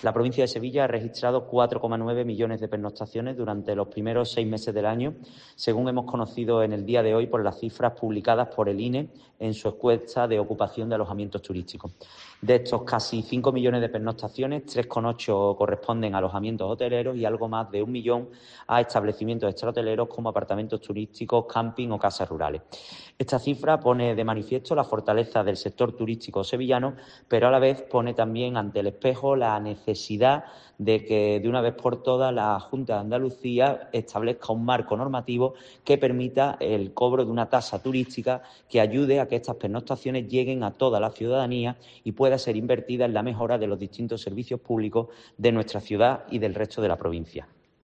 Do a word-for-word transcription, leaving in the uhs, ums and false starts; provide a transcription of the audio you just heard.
La provincia de Sevilla ha registrado cuatro coma nueve millones de pernoctaciones durante los primeros seis meses del año, según hemos conocido en el día de hoy por las cifras publicadas por el I N E en su encuesta de ocupación de alojamientos turísticos. De estos casi cinco millones de pernoctaciones, tres coma ocho corresponden a alojamientos hoteleros y algo más de un millón a establecimientos extrahoteleros como apartamentos turísticos, camping o casas rurales. Esta cifra pone de manifiesto la fortaleza del sector turístico sevillano, pero a la vez pone también ante el espejo la necesidad de que de una vez por todas la Junta de Andalucía establezca un marco normativo que permita el cobro de una tasa turística que ayude a que estas pernoctaciones lleguen a toda la ciudadanía y pueda ser invertida en la mejora de los distintos servicios públicos de nuestra ciudad y del resto de la provincia.